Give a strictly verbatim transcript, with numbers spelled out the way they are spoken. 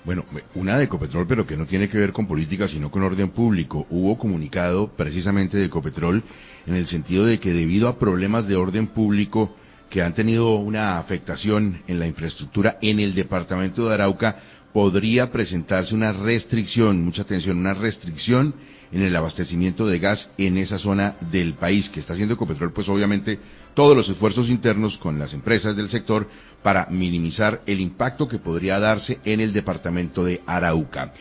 Bueno, una de Ecopetrol, pero que no tiene que ver con política, sino con orden público. Hubo comunicado precisamente de Ecopetrol en el sentido de que debido a problemas de orden público que han tenido una afectación en la infraestructura en el departamento de Arauca, podría presentarse una restricción, mucha atención, una restricción en el abastecimiento de gas en esa zona del país, que está haciendo Ecopetrol, pues obviamente todos los esfuerzos internos con las empresas del sector para minimizar el impacto que podría darse en el departamento de Arauca.